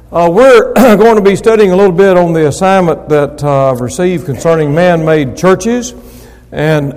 We're going to be studying a little bit on the assignment that I've received concerning man-made churches. And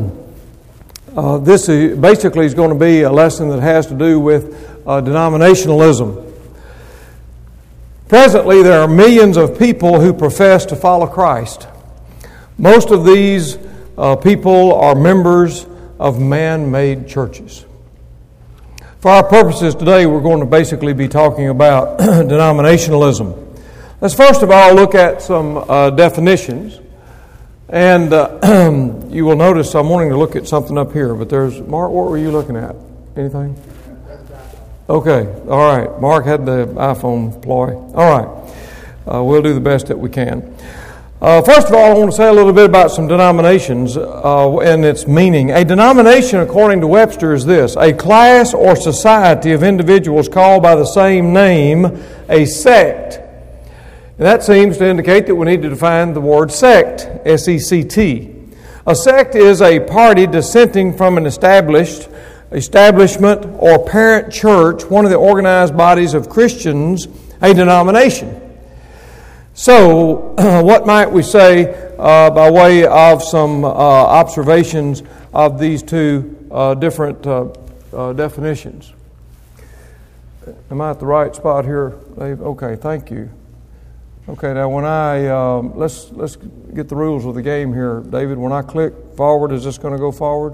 this basically is going to be a lesson that has to do with denominationalism. Presently, there are millions of people who profess to follow Christ. Most of these people are members of man-made churches. For our purposes today, we're going to basically be talking about denominationalism. Let's first of all look at some definitions. And you will notice I'm wanting to look at something up here, but there's, Mark, what were you looking at? Anything? Okay, all right. Mark had the iPhone ploy. All right. We'll do the best that we can. First of all, I want to say a little bit about some denominations and its meaning. A denomination, according to Webster, is this: a class or society of individuals called by the same name, a sect. And that seems to indicate that we need to define the word sect, S-E-C-T. A sect is a party dissenting from an establishment or parent church, one of the organized bodies of Christians, a denomination. So, what might we say by way of some observations of these two different definitions? Am I at the right spot here, Dave? Okay, thank you. Okay, now when I let's get the rules of the game here, David. When I click forward, is this going to go forward?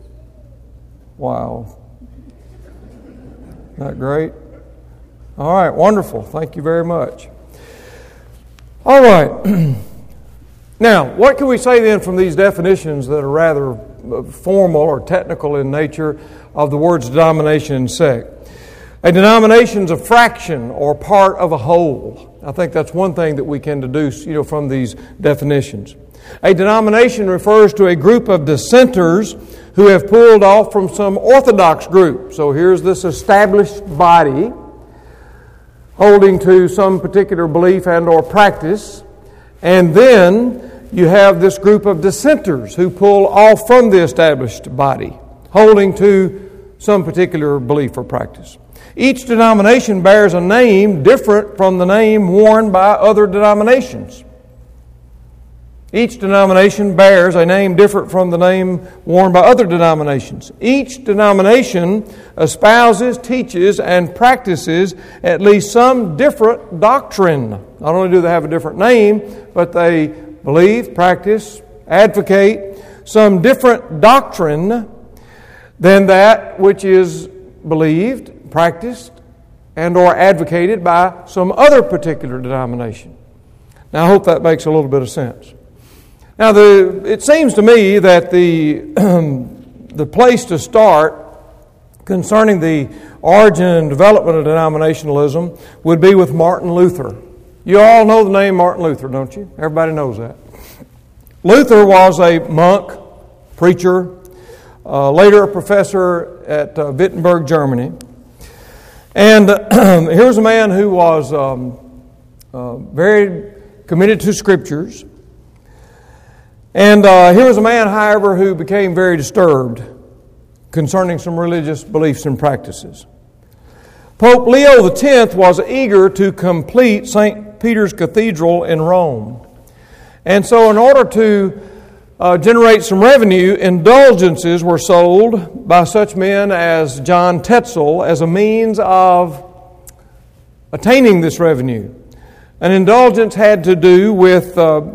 Wow, isn't that great? All right, wonderful. Thank you very much. All right. Now, what can we say then from these definitions that are rather formal or technical in nature of the words denomination and sect? A denomination is a fraction or part of a whole. I think that's one thing that we can deduce, from these definitions. A denomination refers to a group of dissenters who have pulled off from some orthodox group. So here's this established body holding to some particular belief and or practice. And then you have this group of dissenters who pull off from the established body, holding to some particular belief or practice. Each denomination bears a name different from the name worn by other denominations. Each denomination bears a name different from the name worn by other denominations. Each denomination espouses, teaches, and practices at least some different doctrine. Not only do they have a different name, but they believe, practice, advocate some different doctrine than that which is believed, practiced, and or advocated by some other particular denomination. Now, I hope that makes a little bit of sense. Now, it seems to me that the place to start concerning the origin and development of denominationalism would be with Martin Luther. You all know the name Martin Luther, don't you? Everybody knows that. Luther was a monk, preacher, later a professor at Wittenberg, Germany. And here's a man who was very committed to Scriptures. And here was a man, however, who became very disturbed concerning some religious beliefs and practices. Pope Leo X was eager to complete St. Peter's Cathedral in Rome. And so in order to generate some revenue, indulgences were sold by such men as John Tetzel as a means of attaining this revenue. An indulgence had to do with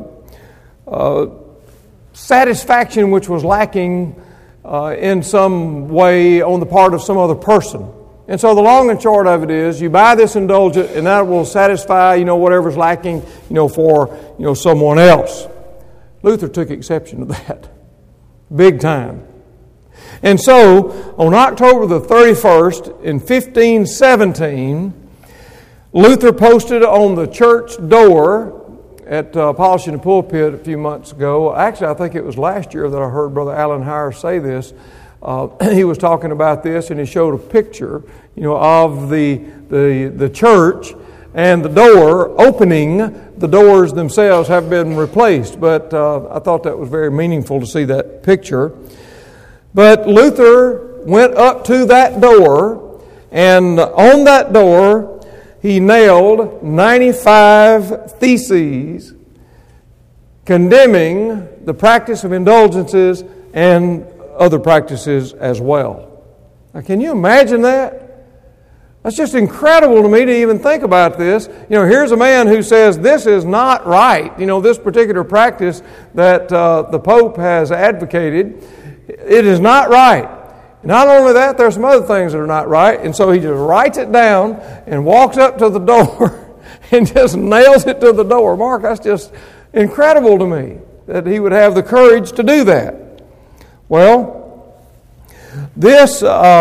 satisfaction which was lacking in some way on the part of some other person. And so the long and short of it is, you buy this indulgence and that will satisfy, whatever's lacking, for, someone else. Luther took exception to that. Big time. And so, on October the 31st, in 1517, Luther posted on the church door at Polishing the Pulpit a few months ago. Actually, I think it was last year that I heard Brother Alan Hire say this. He was talking about this, and he showed a picture, of the church and the door opening. The doors themselves have been replaced, but I thought that was very meaningful to see that picture. But Luther went up to that door, and on that door he nailed 95 theses condemning the practice of indulgences and other practices as well. Now, can you imagine that? That's just incredible to me to even think about this. Here's a man who says this is not right. This particular practice that the Pope has advocated, it is not right. Not only that, there's some other things that are not right. And so he just writes it down and walks up to the door and just nails it to the door. Mark, that's just incredible to me that he would have the courage to do that. Well, this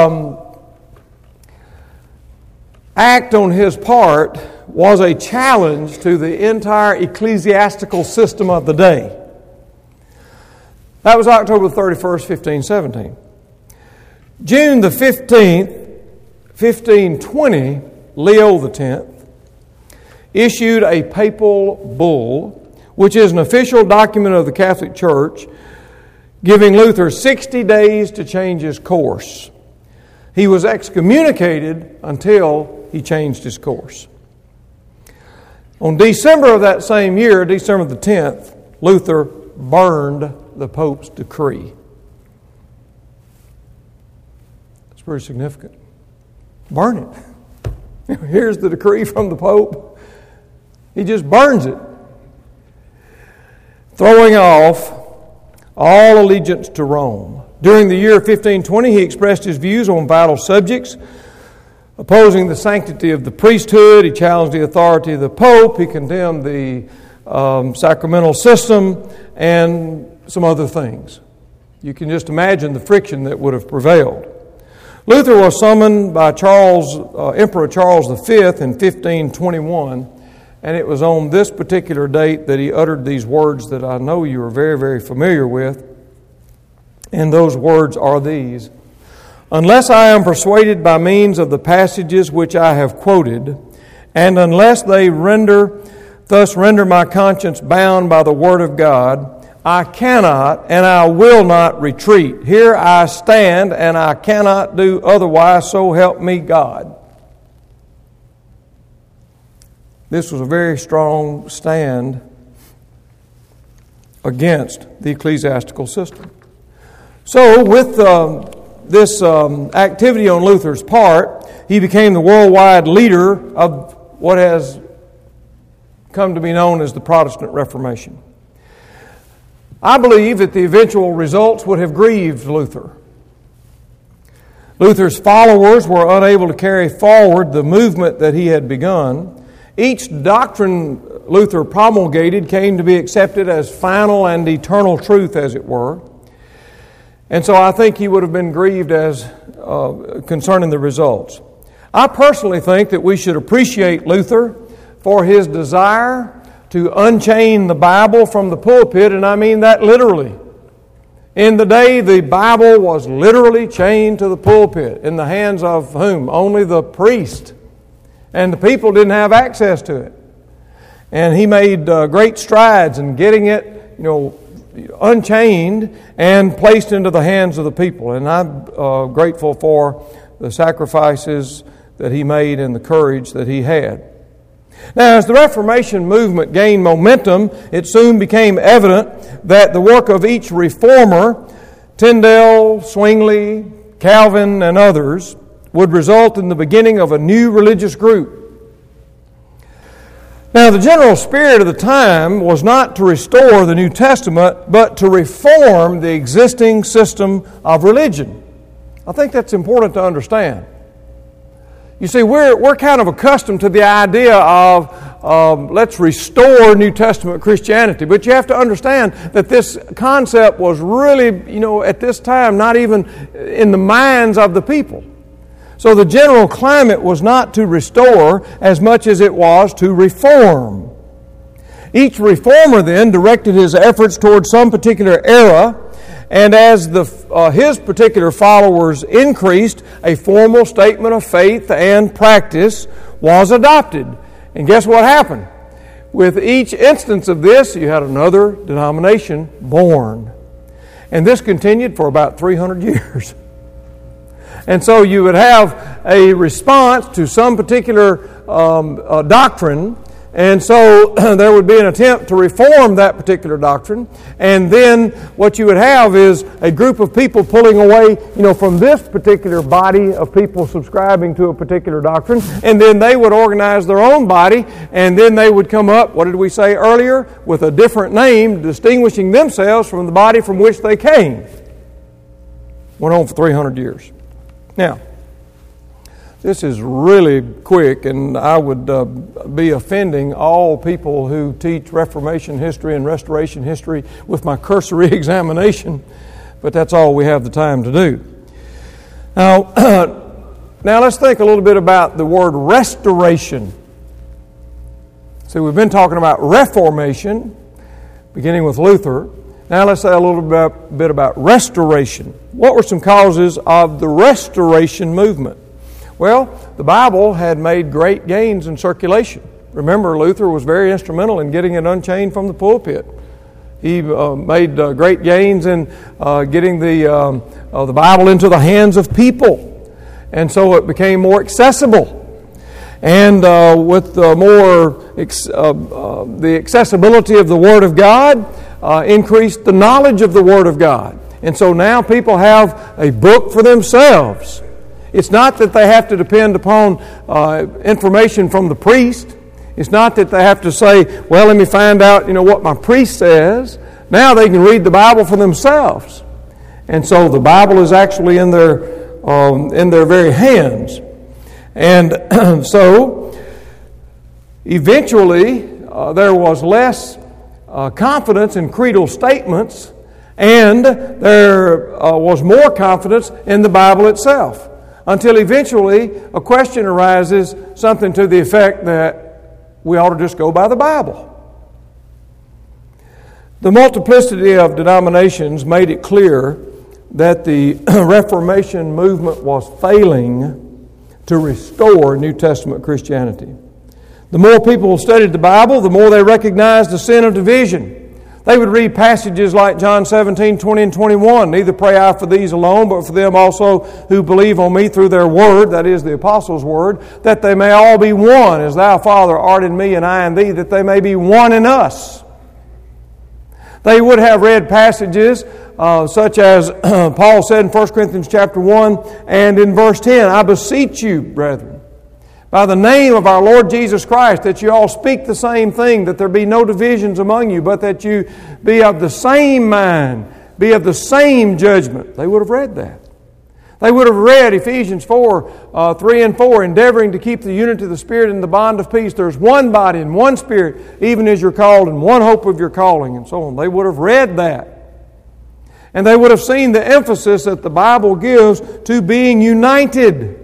act on his part was a challenge to the entire ecclesiastical system of the day. That was October 31st, 1517. June the 15th, 1520, Leo X issued a papal bull, which is an official document of the Catholic Church, giving Luther 60 days to change his course. He was excommunicated until he changed his course. On December of that same year, December the 10th, Luther burned the Pope's decree. It's pretty significant. Burn it. Here's the decree from the Pope. He just burns it, throwing off all allegiance to Rome. During the year 1520, he expressed his views on vital subjects, opposing the sanctity of the priesthood. He challenged the authority of the Pope. He condemned the sacramental system and some other things. You can just imagine the friction that would have prevailed. Luther was summoned by Emperor Charles V in 1521, and it was on this particular date that he uttered these words that I know you are very, very familiar with. And those words are these: "Unless I am persuaded by means of the passages which I have quoted, and unless they thus render my conscience bound by the Word of God, I cannot and I will not retreat. Here I stand, and I cannot do otherwise, so help me God." This was a very strong stand against the ecclesiastical system. So, with this activity on Luther's part, he became the worldwide leader of what has come to be known as the Protestant Reformation. I believe that the eventual results would have grieved Luther. Luther's followers were unable to carry forward the movement that he had begun. Each doctrine Luther promulgated came to be accepted as final and eternal truth, as it were. And so I think he would have been grieved as concerning the results. I personally think that we should appreciate Luther for his desire to unchain the Bible from the pulpit, and I mean that literally. In the day, the Bible was literally chained to the pulpit. In the hands of whom? Only the priest. And the people didn't have access to it. And he made great strides in getting it, unchained and placed into the hands of the people. And I'm grateful for the sacrifices that he made and the courage that he had. Now, as the Reformation movement gained momentum, it soon became evident that the work of each reformer, Tyndale, Zwingli, Calvin, and others, would result in the beginning of a new religious group. Now, the general spirit of the time was not to restore the New Testament, but to reform the existing system of religion. I think that's important to understand. You see, we're kind of accustomed to the idea of let's restore New Testament Christianity. But you have to understand that this concept was really, at this time, not even in the minds of the people. So the general climate was not to restore as much as it was to reform. Each reformer then directed his efforts toward some particular era, and as his particular followers increased, a formal statement of faith and practice was adopted. And guess what happened? With each instance of this, you had another denomination born. And this continued for about 300 years. And so you would have a response to some particular doctrine. And so there would be an attempt to reform that particular doctrine. And then what you would have is a group of people pulling away, from this particular body of people subscribing to a particular doctrine. And then they would organize their own body. And then they would come up, what did we say earlier? With a different name, distinguishing themselves from the body from which they came. Went on for 300 years. Now, this is really quick, and I would be offending all people who teach Reformation history and Restoration history with my cursory examination, but that's all we have the time to do. Now let's think a little bit about the word restoration. See, we've been talking about Reformation, beginning with Luther. Now let's say a little bit about restoration. What were some causes of the Restoration movement? Well, the Bible had made great gains in circulation. Remember, Luther was very instrumental in getting it unchained from the pulpit. He made great gains in getting the Bible into the hands of people. And so it became more accessible. And with the accessibility of the Word of God, increased the knowledge of the Word of God. And so now people have a book for themselves. It's not that they have to depend upon information from the priest. It's not that they have to say, well, let me find out, what my priest says. Now they can read the Bible for themselves. And so the Bible is actually in their very hands. And so eventually there was less confidence in creedal statements, and there was more confidence in the Bible itself. Until eventually a question arises, something to the effect that we ought to just go by the Bible. The multiplicity of denominations made it clear that the Reformation movement was failing to restore New Testament Christianity. The more people studied the Bible, the more they recognized the sin of division. They would read passages like John 17, 20 and 21. Neither pray I for these alone, but for them also who believe on me through their word, that is the apostles' word, that they may all be one, as thou, Father, art in me and I in thee, that they may be one in us. They would have read passages such as Paul said in 1 Corinthians chapter 1 and in verse 10, I beseech you, brethren, by the name of our Lord Jesus Christ, that you all speak the same thing, that there be no divisions among you, but that you be of the same mind, be of the same judgment. They would have read that. They would have read Ephesians 4, 3 and 4, endeavoring to keep the unity of the Spirit in the bond of peace. There's one body and one Spirit, even as you're called, and one hope of your calling, and so on. They would have read that. And they would have seen the emphasis that the Bible gives to being united.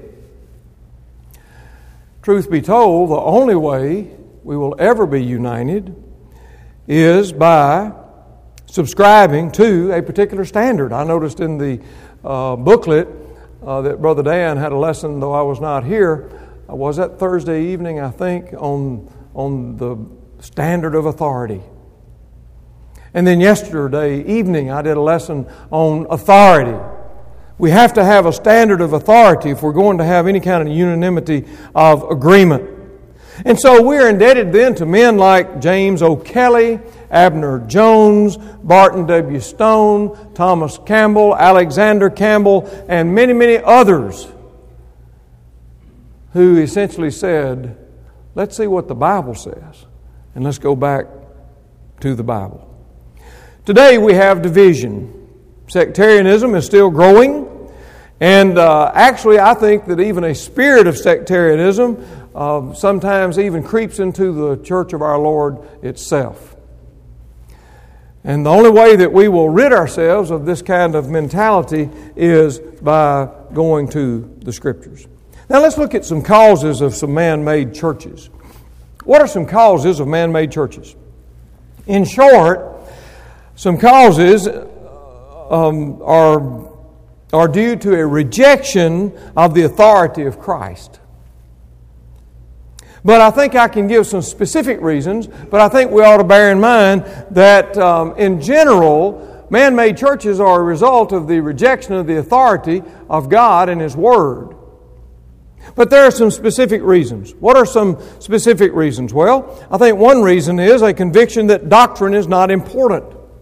Truth be told, the only way we will ever be united is by subscribing to a particular standard. I noticed in the booklet that Brother Dan had a lesson, though I was not here. Was that Thursday evening, I think, on the standard of authority. And then yesterday evening, I did a lesson on authority. We have to have a standard of authority if we're going to have any kind of unanimity of agreement. And so we're indebted then to men like James O'Kelly, Abner Jones, Barton W. Stone, Thomas Campbell, Alexander Campbell, and many, many others who essentially said, let's see what the Bible says, and let's go back to the Bible. Today we have division. Sectarianism is still growing, and actually I think that even a spirit of sectarianism sometimes even creeps into the church of our Lord itself. And the only way that we will rid ourselves of this kind of mentality is by going to the Scriptures. Now let's look at some causes of some man-made churches. What are some causes of man-made churches? In short, some causes are due to a rejection of the authority of Christ. But I think I can give some specific reasons, but I think we ought to bear in mind that in general, man-made churches are a result of the rejection of the authority of God and His Word. But there are some specific reasons. What are some specific reasons? Well, I think one reason is a conviction that doctrine is not important.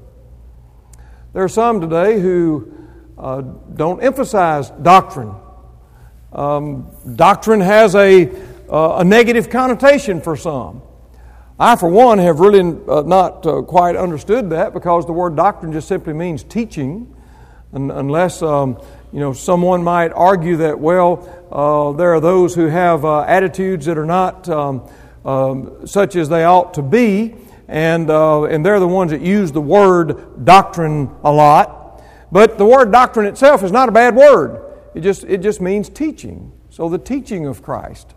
There are some today who don't emphasize doctrine. Doctrine has a negative connotation for some. I, for one, have really not quite understood that, because the word doctrine just simply means teaching, unless someone might argue that, there are those who have attitudes that are not such as they ought to be, and they're the ones that use the word doctrine a lot. But the word doctrine itself is not a bad word. It just means teaching. So the teaching of Christ.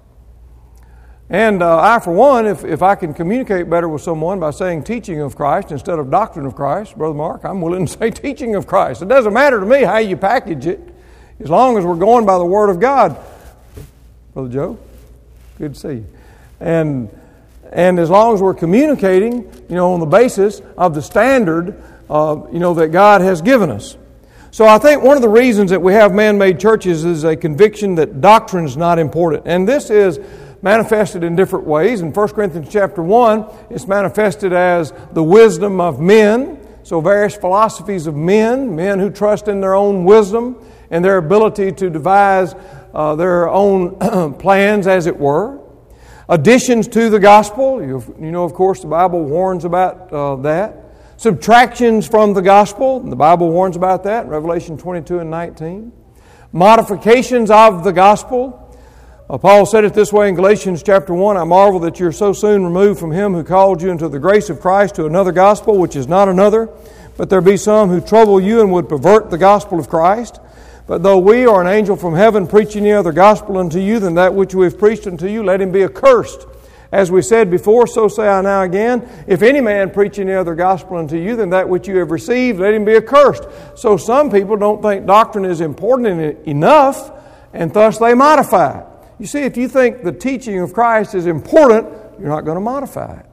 And I, for one, if I can communicate better with someone by saying teaching of Christ instead of doctrine of Christ, Brother Mark, I'm willing to say teaching of Christ. It doesn't matter to me how you package it, as long as we're going by the Word of God. Brother Joe, good to see you. And as long as we're communicating, on the basis of the standard, that God has given us. So I think one of the reasons that we have man-made churches is a conviction that doctrine is not important. And this is manifested in different ways. In 1 Corinthians chapter 1, it's manifested as the wisdom of men. So various philosophies of men who trust in their own wisdom and their ability to devise their own plans, as it were. Additions to the gospel. Of course, the Bible warns about that. Subtractions from the gospel. The Bible warns about that in Revelation 22 and 19. Modifications of the gospel. Paul said it this way in Galatians chapter 1, I marvel that you're so soon removed from him who called you into the grace of Christ to another gospel, which is not another. But there be some who trouble you and would pervert the gospel of Christ. But though we or an angel from heaven preach any other gospel unto you than that which we have preached unto you, let him be accursed. As we said before, so say I now again, if any man preach any other gospel unto you than that which you have received, let him be accursed. So some people don't think doctrine is important enough, and thus they modify it. You see, if you think the teaching of Christ is important, you're not going to modify it.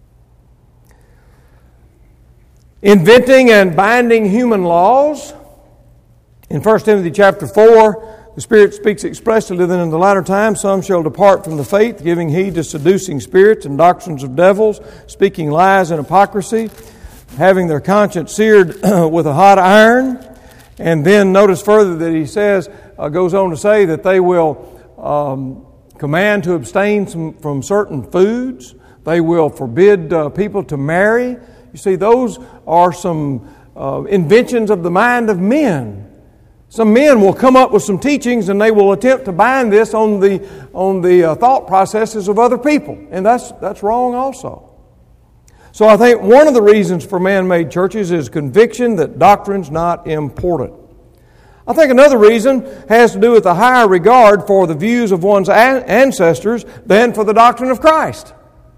Inventing and binding human laws. In 1 Timothy chapter 4, the Spirit speaks expressly that in the latter time some shall depart from the faith, giving heed to seducing spirits and doctrines of devils, speaking lies and hypocrisy, having their conscience seared with a hot iron. And then notice further that he says, goes on to say that they will command to abstain from certain foods. They will forbid people to marry. You see, those are some inventions of the mind of men. Some men will come up with some teachings and they will attempt to bind this on the thought processes of other people. And that's wrong also. So I think one of the reasons for man-made churches is conviction that doctrine's not important. I think another reason has to do with a higher regard for the views of one's ancestors than for the doctrine of Christ.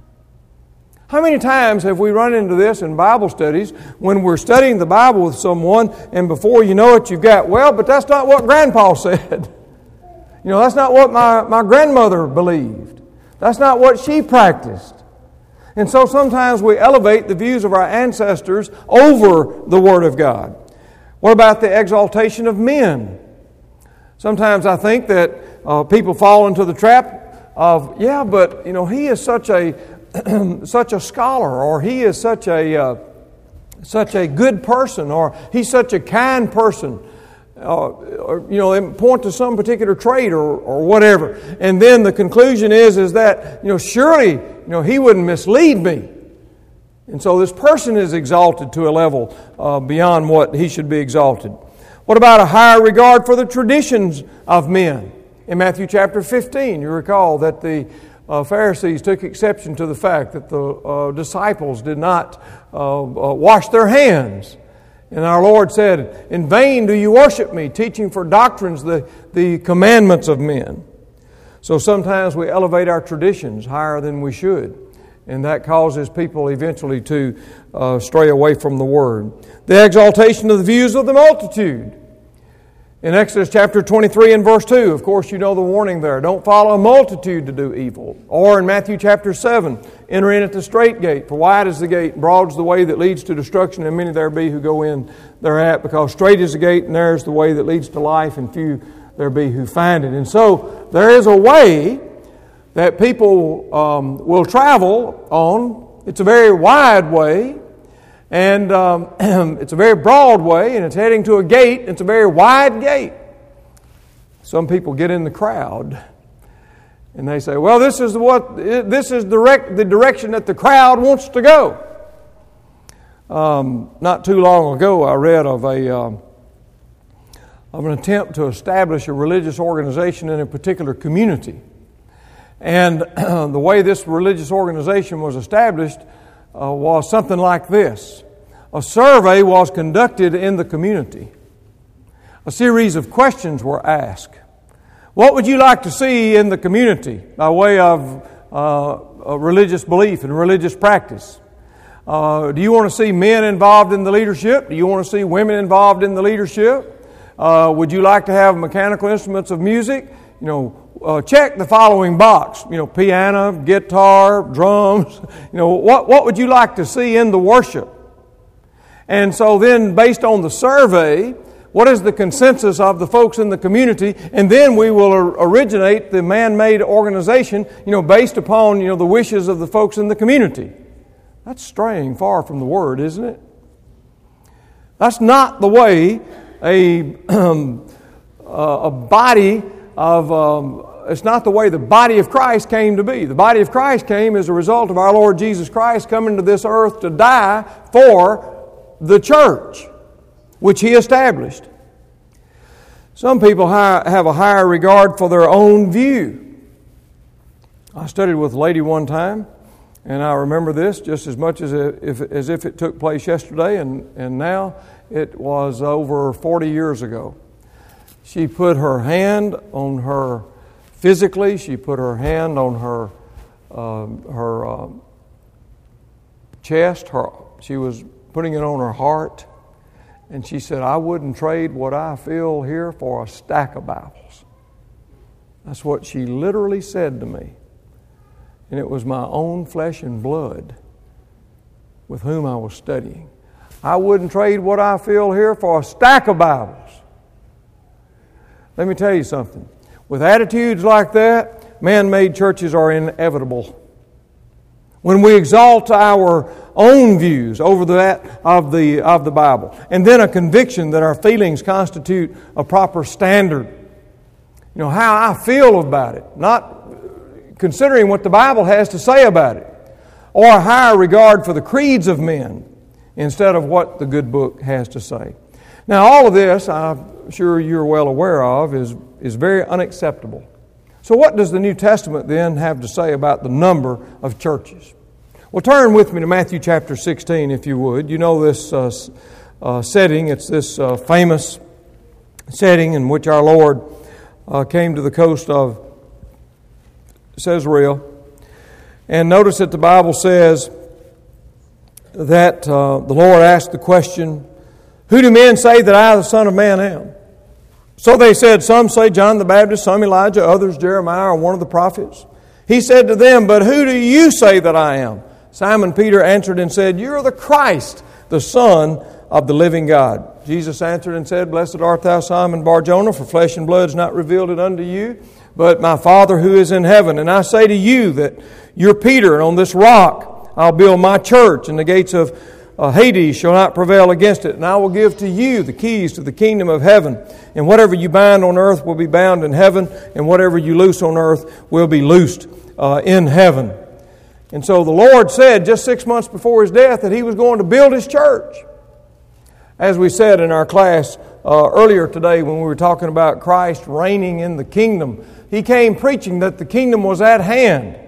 How many times have we run into this in Bible studies when we're studying the Bible with someone and before you know it you've got, but that's not what Grandpa said. That's not what my grandmother believed. That's not what she practiced. And so sometimes we elevate the views of our ancestors over the Word of God. What about the exaltation of men? Sometimes I think that people fall into the trap of, he is such a scholar, or he is such a good person, or he's such a kind person. They point to some particular trait or whatever. And then the conclusion is that, surely, he wouldn't mislead me. And so this person is exalted to a level beyond what he should be exalted. What about a higher regard for the traditions of men? In Matthew chapter 15, you recall that the Pharisees took exception to the fact that the disciples did not wash their hands. And our Lord said, in vain do you worship me, teaching for doctrines the commandments of men. So sometimes we elevate our traditions higher than we should. And that causes people eventually to stray away from the Word. The exaltation of the views of the multitude. In Exodus chapter 23 and verse 2, of course you know the warning there. Don't follow a multitude to do evil. Or in Matthew chapter 7, enter in at the strait gate. For wide is the gate, and broad is the way that leads to destruction, and many there be who go in thereat. Because strait is the gate, and there is the way that leads to life, and few there be who find it. And so there is a way that people will travel on. It's a very wide way, and it's a very broad way, and it's heading to a gate. It's a very wide gate. Some people get in the crowd, and they say, well, this is the direction that the crowd wants to go. Not too long ago, I read of an attempt to establish a religious organization in a particular community. And the way this religious organization was established was something like this. A survey was conducted in the community. A series of questions were asked. What would you like to see in the community by way of religious belief and religious practice? Do you want to see men involved in the leadership? Do you want to see women involved in the leadership? Would you like to have mechanical instruments of music? Check the following box. Piano, guitar, drums. What would you like to see in the worship? And so then, based on the survey, what is the consensus of the folks in the community? And then we will originate the man-made organization, based upon, the wishes of the folks in the community. That's straying far from the Word, isn't it? That's not the way a body of... it's not the way the body of Christ came to be. The body of Christ came as a result of our Lord Jesus Christ coming to this earth to die for the church, which He established. Some people have a higher regard for their own view. I studied with a lady one time, and I remember this just as much as if it took place yesterday, and now it was over 40 years ago. She put her hand on her, physically, she put her hand on her chest. She was putting it on her heart. And she said, I wouldn't trade what I feel here for a stack of Bibles. That's what she literally said to me. And it was my own flesh and blood with whom I was studying. I wouldn't trade what I feel here for a stack of Bibles. Let me tell you something. With attitudes like that, man-made churches are inevitable. When we exalt our own views over that of the Bible, and then a conviction that our feelings constitute a proper standard. How I feel about it, not considering what the Bible has to say about it, or a higher regard for the creeds of men instead of what the good book has to say. Now, all of this, I'm sure you're well aware of, is very unacceptable. So what does the New Testament then have to say about the number of churches? Well, turn with me to Matthew chapter 16, if you would. You know this setting. It's this famous setting in which our Lord came to the coast of Caesarea. And notice that the Bible says that the Lord asked the question, who do men say that I, the Son of Man, am? So they said, some say John the Baptist, some Elijah, others Jeremiah or one of the prophets. He said to them, but who do you say that I am? Simon Peter answered and said, you are the Christ, the Son of the living God. Jesus answered and said, blessed art thou, Simon Bar-Jonah, for flesh and blood has not revealed it unto you, but my Father who is in heaven. And I say to you that you're Peter, and on this rock I'll build my church, and the gates of Hades shall not prevail against it. And I will give to you the keys to the kingdom of heaven. And whatever you bind on earth will be bound in heaven, and whatever you loose on earth will be loosed in heaven. And so the Lord said just 6 months before His death that He was going to build His church. As we said in our class earlier today when we were talking about Christ reigning in the kingdom, He came preaching that the kingdom was at hand.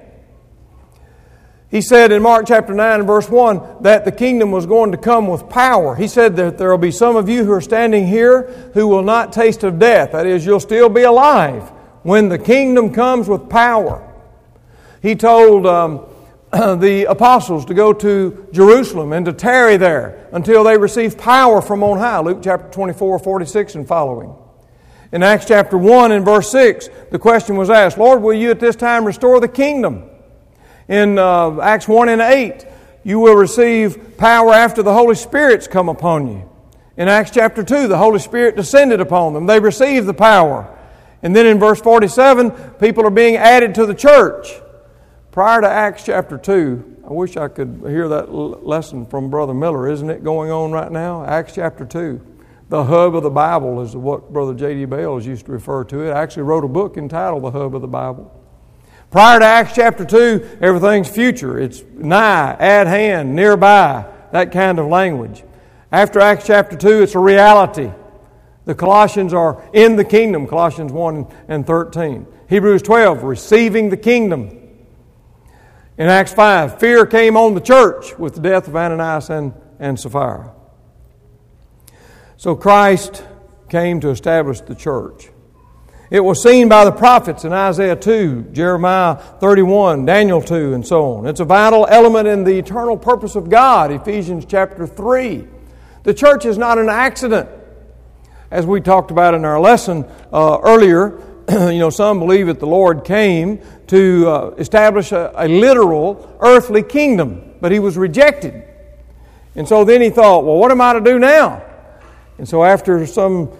He said in Mark chapter 9 and verse 1 that the kingdom was going to come with power. He said that there will be some of you who are standing here who will not taste of death. That is, you'll still be alive when the kingdom comes with power. He told the apostles to go to Jerusalem and to tarry there until they receive power from on high. Luke chapter 24, 46 and following. In Acts chapter 1 and verse 6, the question was asked, Lord, will you at this time restore the kingdom? In Acts 1 and 8, you will receive power after the Holy Spirit's come upon you. In Acts chapter 2, the Holy Spirit descended upon them. They received the power. And then in verse 47, people are being added to the church. Prior to Acts chapter 2, I wish I could hear that lesson from Brother Miller. Isn't it going on right now? Acts chapter 2. The hub of the Bible is what Brother J.D. Bales used to refer to it. I actually wrote a book entitled The Hub of the Bible. Prior to Acts chapter 2, everything's future. It's nigh, at hand, nearby, that kind of language. After Acts chapter 2, it's a reality. The Colossians are in the kingdom, Colossians 1 and 13. Hebrews 12, receiving the kingdom. In Acts 5, fear came on the church with the death of Ananias and Sapphira. So Christ came to establish the church. It was seen by the prophets in Isaiah 2, Jeremiah 31, Daniel 2, and so on. It's a vital element in the eternal purpose of God, Ephesians chapter 3. The church is not an accident. As we talked about in our lesson earlier, some believe that the Lord came to establish a literal earthly kingdom, but He was rejected. And so then He thought, well, what am I to do now? And so after some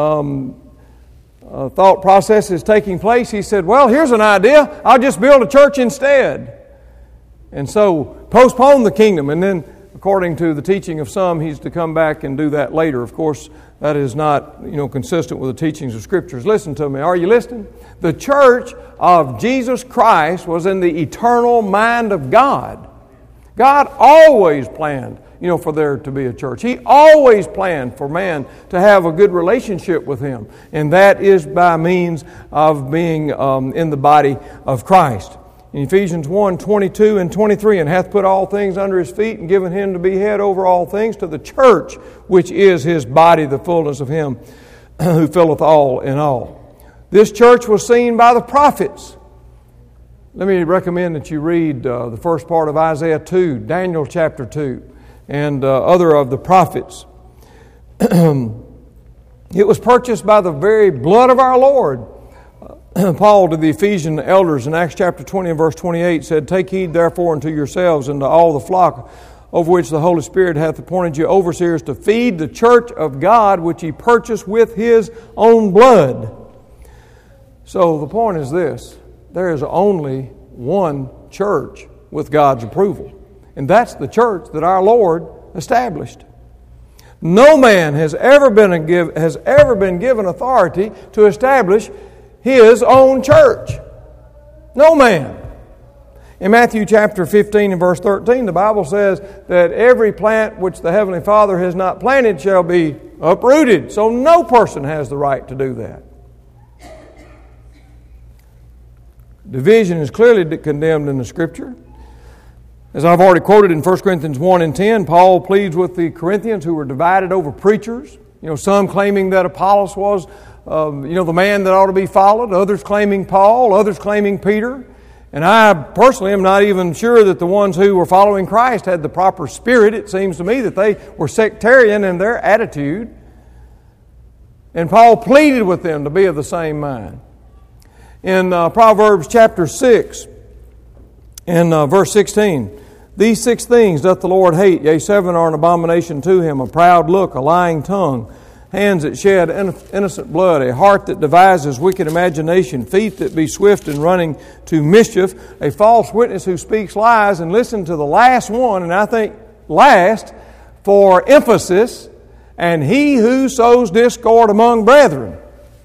thought process is taking place, He said, well, here's an idea. I'll just build a church instead. And so postpone the kingdom. And then, according to the teaching of some, He's to come back and do that later. Of course, that is not, consistent with the teachings of Scriptures. Listen to me. Are you listening? The church of Jesus Christ was in the eternal mind of God. God always planned, for there to be a church. He always planned for man to have a good relationship with Him. And that is by means of being in the body of Christ. In Ephesians 1, 22 and 23, and hath put all things under His feet, and given Him to be head over all things to the church, which is His body, the fullness of Him who filleth all in all. This church was seen by the prophets. Let me recommend that you read the first part of Isaiah 2, Daniel chapter 2, and other of the prophets. It was purchased by the very blood of our Lord. Paul to the Ephesian elders in Acts chapter 20 and verse 28 said, take heed therefore unto yourselves and to all the flock over which the Holy Spirit hath appointed you overseers to feed the church of God which He purchased with His own blood. So the point is this: there is only one church with God's approval. And that's the church that our Lord established. No man has ever been given authority to establish his own church. No man. In Matthew chapter 15 and verse 13, the Bible says that every plant which the Heavenly Father has not planted shall be uprooted. So no person has the right to do that. Division is clearly condemned in the Scripture. As I've already quoted in 1 Corinthians 1 and 10, Paul pleads with the Corinthians who were divided over preachers. Some claiming that Apollos was the man that ought to be followed, others claiming Paul, others claiming Peter. And I personally am not even sure that the ones who were following Christ had the proper spirit. It seems to me that they were sectarian in their attitude. And Paul pleaded with them to be of the same mind. In Proverbs chapter 6, in verse 16, these 6 things doth the Lord hate, yea, 7 are an abomination to Him, a proud look, a lying tongue, hands that shed innocent blood, a heart that devises wicked imagination, feet that be swift in running to mischief, a false witness who speaks lies. And listen to the last one, and I think last for emphasis, and he who sows discord among brethren.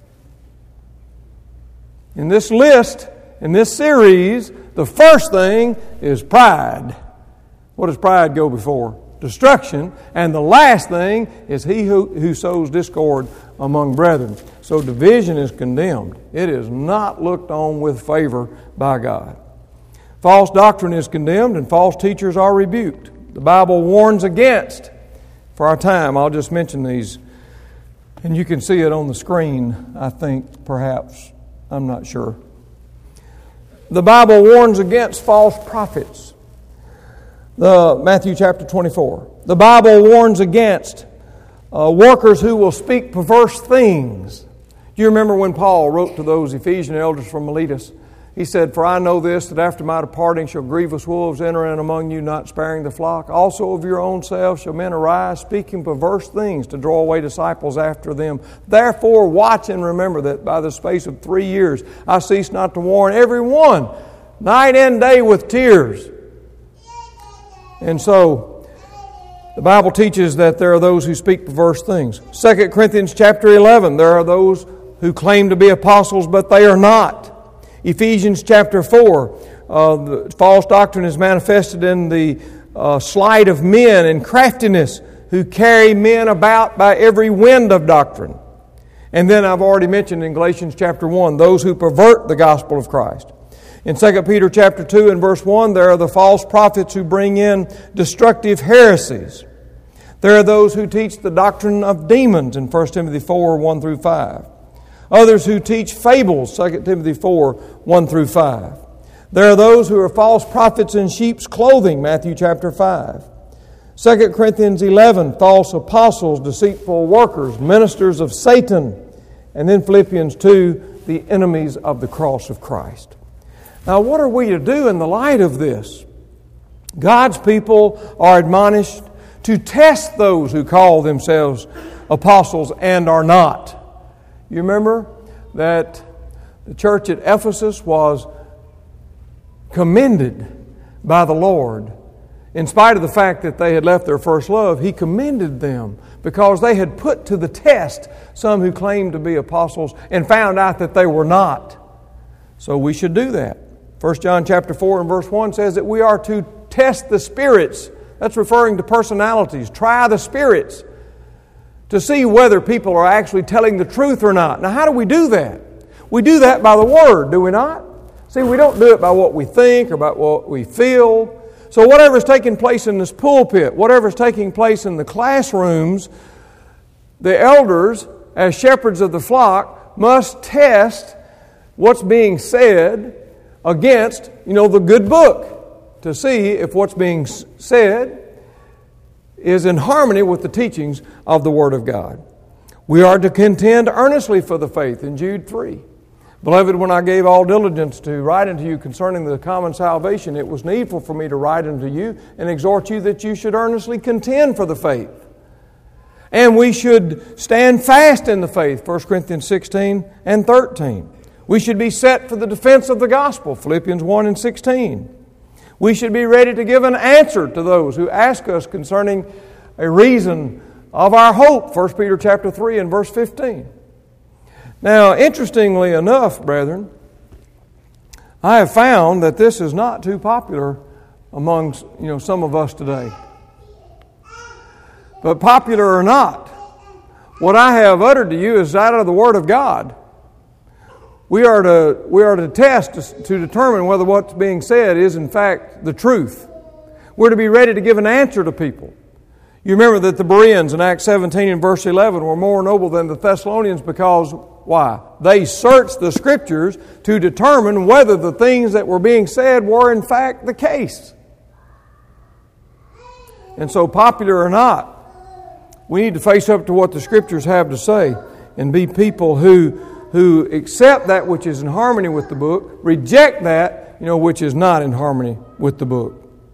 In this list, in this series, the first thing is pride. What does pride go before? Destruction. And the last thing is he who sows discord among brethren. So division is condemned. It is not looked on with favor by God. False doctrine is condemned and false teachers are rebuked. The Bible warns against. For our time, I'll just mention these. And you can see it on the screen, I think, perhaps. I'm not sure. The Bible warns against false prophets. Matthew chapter 24. The Bible warns against workers who will speak perverse things. Do you remember when Paul wrote to those Ephesian elders from Miletus? He said, "For I know this, that after my departing shall grievous wolves enter in among you, not sparing the flock. Also of your own selves shall men arise, speaking perverse things to draw away disciples after them. Therefore watch and remember that by the space of 3 years I cease not to warn every one, night and day with tears." And so the Bible teaches that there are those who speak perverse things. 2 Corinthians chapter 11, there are those who claim to be apostles, but they are not. Ephesians chapter 4, the false doctrine is manifested in the sleight of men and craftiness who carry men about by every wind of doctrine. And then I've already mentioned in Galatians chapter 1, those who pervert the gospel of Christ. In 2 Peter chapter 2 and verse 1, there are the false prophets who bring in destructive heresies. There are those who teach the doctrine of demons in 1 Timothy 4, 1 through 5. Others who teach fables, 2 Timothy 4, 1 through 5. There are those who are false prophets in sheep's clothing, Matthew chapter 5. 2 Corinthians 11, false apostles, deceitful workers, ministers of Satan. And then Philippians 2, the enemies of the cross of Christ. Now, what are we to do in the light of this? God's people are admonished to test those who call themselves apostles and are not. You remember that the church at Ephesus was commended by the Lord. In spite of the fact that they had left their first love, He commended them because they had put to the test some who claimed to be apostles and found out that they were not. So we should do that. 1 John chapter 4 and verse 1 says that we are to test the spirits. That's referring to personalities. Try the spirits to see whether people are actually telling the truth or not. Now, how do we do that? We do that by the Word, do we not? See, we don't do it by what we think or by what we feel. So whatever's taking place in this pulpit, whatever's taking place in the classrooms, the elders, as shepherds of the flock, must test what's being said against, the good book to see if what's being said is in harmony with the teachings of the Word of God. We are to contend earnestly for the faith in Jude 3. Beloved, when I gave all diligence to write unto you concerning the common salvation, it was needful for me to write unto you and exhort you that you should earnestly contend for the faith. And we should stand fast in the faith, 1 Corinthians 16 and 13. We should be set for the defense of the gospel, Philippians 1 and 16. We should be ready to give an answer to those who ask us concerning a reason of our hope, 1 Peter chapter 3 and verse 15. Now, interestingly enough, brethren, I have found that this is not too popular among some of us today. But popular or not, what I have uttered to you is out of the Word of God. We are to test to determine whether what's being said is in fact the truth. We're to be ready to give an answer to people. You remember that the Bereans in Acts 17 and verse 11 were more noble than the Thessalonians because, why? They searched the Scriptures to determine whether the things that were being said were in fact the case. And so, popular or not, we need to face up to what the Scriptures have to say and be people who accept that which is in harmony with the book, reject that, which is not in harmony with the book.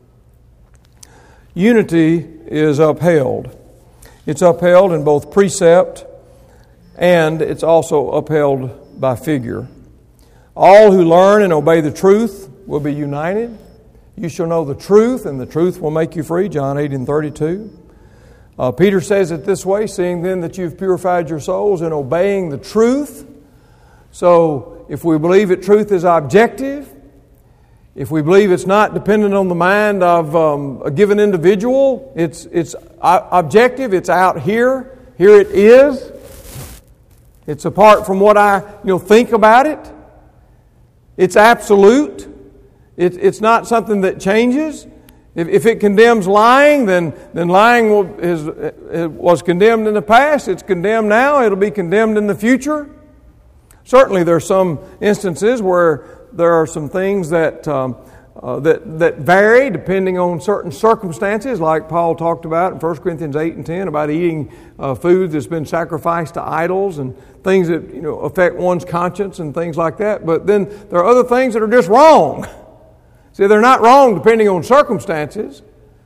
Unity is upheld. It's upheld in both precept and it's also upheld by figure. All who learn and obey the truth will be united. You shall know the truth, and the truth will make you free, John 8 and 32. Peter says it this way, seeing then that you've purified your souls in obeying the truth. So, if we believe that truth is objective, if we believe it's not dependent on the mind of a given individual, it's objective, it's out here. Here it is. It's apart from what I think about it. It's absolute. It's not something that changes. If it condemns lying, then lying was condemned in the past. It's condemned now. It'll be condemned in the future. Certainly there are some instances where there are some things that that vary depending on certain circumstances, like Paul talked about in 1 Corinthians 8 and 10 about eating food that's been sacrificed to idols and things that affect one's conscience and things like that. But then there are other things that are just wrong. See, they're not wrong depending on circumstances.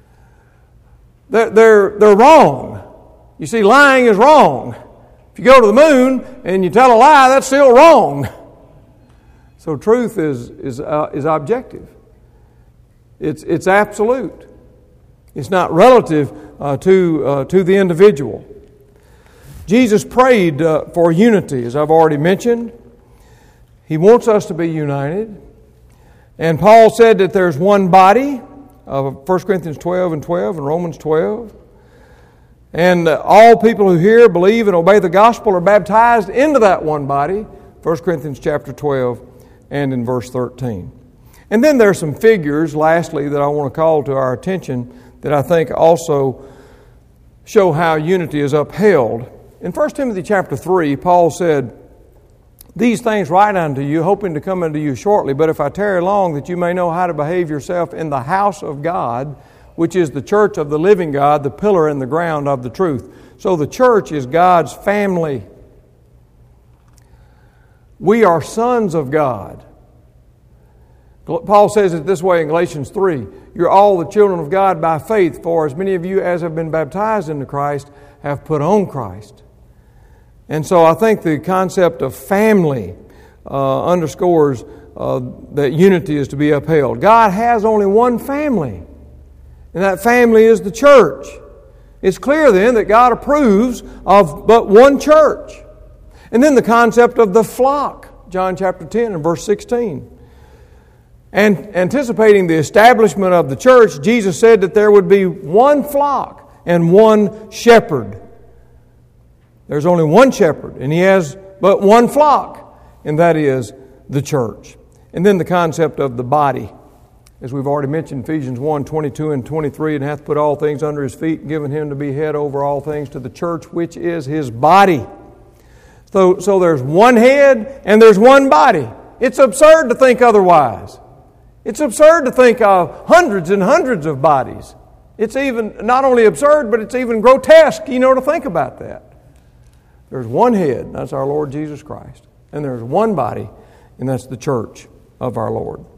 They're wrong. You see, lying is wrong. If you go to the moon and you tell a lie, that's still wrong. So truth is objective. It's absolute. It's not relative to the individual. Jesus prayed for unity, as I've already mentioned. He wants us to be united. And Paul said that there's one body, 1 Corinthians 12 and 12 and Romans 12. And all people who hear, believe, and obey the gospel are baptized into that one body, 1 Corinthians chapter 12 and in verse 13. And then there are some figures, lastly, that I want to call to our attention that I think also show how unity is upheld. In 1 Timothy chapter 3, Paul said, "These things write unto you, hoping to come unto you shortly. But if I tarry long, that you may know how to behave yourself in the house of God, which is the church of the living God, the pillar and the ground of the truth." So the church is God's family. We are sons of God. Paul says it this way in Galatians 3, "You're all the children of God by faith, for as many of you as have been baptized into Christ have put on Christ." And so I think the concept of family underscores that unity is to be upheld. God has only one family, and that family is the church. It's clear then that God approves of but one church. And then the concept of the flock, John chapter 10 and verse 16. And anticipating the establishment of the church, Jesus said that there would be one flock and one shepherd. There's only one shepherd, and he has but one flock, and that is the church. And then the concept of the body. As we've already mentioned, Ephesians 1, 22 and 23, "And hath put all things under his feet, and given him to be head over all things to the church, which is his body." So there's one head and there's one body. It's absurd to think otherwise. It's absurd to think of hundreds and hundreds of bodies. It's even not only absurd, but it's even grotesque, to think about that. There's one head, and that's our Lord Jesus Christ. And there's one body, and that's the church of our Lord.